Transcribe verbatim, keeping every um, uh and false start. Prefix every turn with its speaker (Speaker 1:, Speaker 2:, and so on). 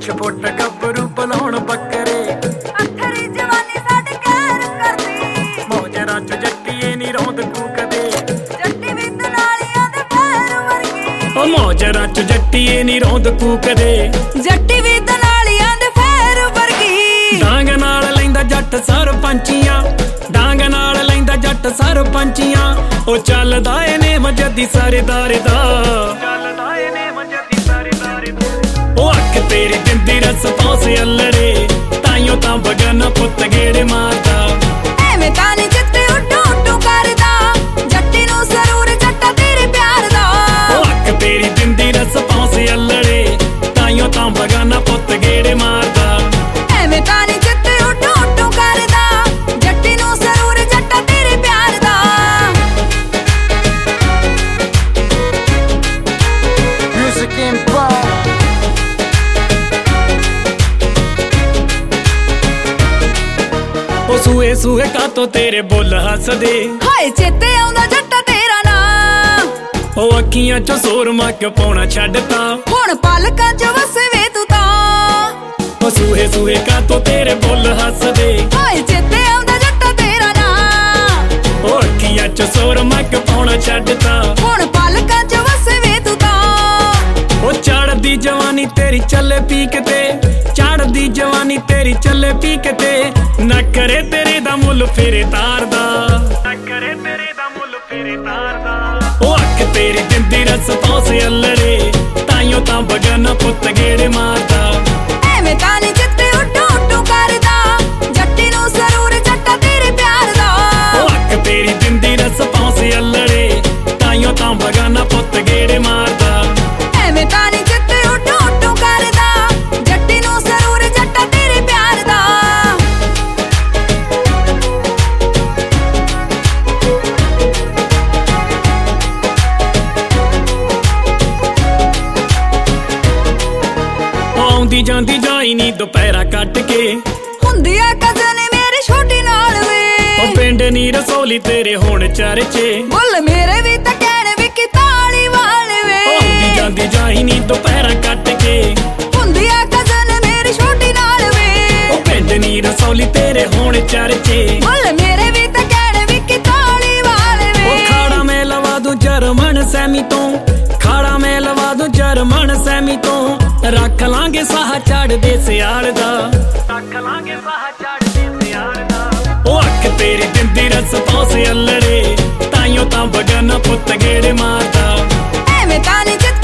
Speaker 1: कुछ फुट गबरू बुलाउण बकरे
Speaker 2: अखरी जवानी साडे कहर करदी
Speaker 1: मौज रच जट्टीए नी रौंद कूकदे
Speaker 2: जट्टी भी दनालियां दे पैर वर्गी
Speaker 1: ओ मौज रच जट्टीए नी रौंद कूकदे
Speaker 2: जट्टी भी दनालियां दे पैर वर्गी
Speaker 1: डांग नाल लैंदा जट सरपंचियां डांग नाल लैंदा जट सरपंचियां ओ चलदा ए नेम जद्दी सरदार दा चलदा ए नेम जद्दी सरदार दा ओ अख तेरी दिंदी रस पास अल्लड़े ताइयों तां बगन पुत्त गेड़े मारदा
Speaker 2: एवें तां नी जित्ते उड्डू उड्डू करदा जट्टी नूं जरूर जट्टा तेरे प्यार दा
Speaker 1: ओ अख तेरी दिंदी रस पास अल्लड़े ताइयों तां बगन पुत्त गेड़े मारदा
Speaker 2: एवें तां नी जित्ते उड्डू उड्डू करदा जट्टी नूं जरूर जट्टा तेरे प्यार दा
Speaker 3: Music Empire.
Speaker 1: ओ सूए सूए का तो तेरे बुल हसदे
Speaker 2: हाय चेते आउंदा जट्टा तेरा नां
Speaker 1: ओ अखियां चो सुरमा क्यों पाउणा छड्डता
Speaker 2: हुण पलकां च वसे वे तू तां
Speaker 1: ओ सूए सूए का तो तेरे बुल हसदे
Speaker 2: हाय चेते आउंदा जट्टा तेरा नां
Speaker 1: ओ अखियां चो सुरमा क्यों पाउणा छड्डता
Speaker 2: हुण पलकां च वसे वे तू तां
Speaker 1: ओ चढ़दी जवानी तेरी चले पीक ते चढ़दी जवानी तेरी चले पीक ते ना करे तेरे दा मुल फेरे तार दा ना करे तेरे दा मुल फेरे तार दा ओ अख तेरी दिंदी रस पास अल्लड़े ताइयों तां बगन पुत्त गेड़े मारदा
Speaker 2: एवें तां नी जित्ते उड्डू उड्डू करदा जट्टी नूं जरूर जट्टा तेरे प्यार दा
Speaker 1: ओ अख तेरी दिंदी रस पास अल्लड़े ताइयों तां बगन पुत्त गेड़े मारदा
Speaker 2: एवें तां नी जित्ते उड्डू उड्डू करदा जट्टी नूं जरूर जट्टा तेरे प्यार दा
Speaker 1: आउंदी जांदी जाई नी दुपहरा कट के
Speaker 2: हुंदी आ कजन मेरी छोटी नाल वे
Speaker 1: ओ पिंड नी रसोली तेरे होण चर्चे
Speaker 2: बुल मेरे भी तां कहण वे कि ताली वाल वे
Speaker 1: आउंदी जांदी जाई नी दुपहरा कट के
Speaker 2: हुंदी आ कजन मेरी छोटी नाल वे
Speaker 1: ओ पिंड नी रसोली तेरे होण चर्चे
Speaker 2: बुल मेरे भी तां कहण वे कि ताली वाल वे
Speaker 1: ओ खाड़ा मैं लवा दूं जर्मन सैमी तो खाड़ा मैं लवा दूं जर्मन सैमी तो रख लांगे साह चढ़दे सियाल दा रख लांगे साह चढ़दे सियाल दा ओ अख तेरी दिंदी रस पास अल्लड़े ताइयों तां बगन पुत्त गेड़े मारदा
Speaker 2: एवें तां नी जित्ते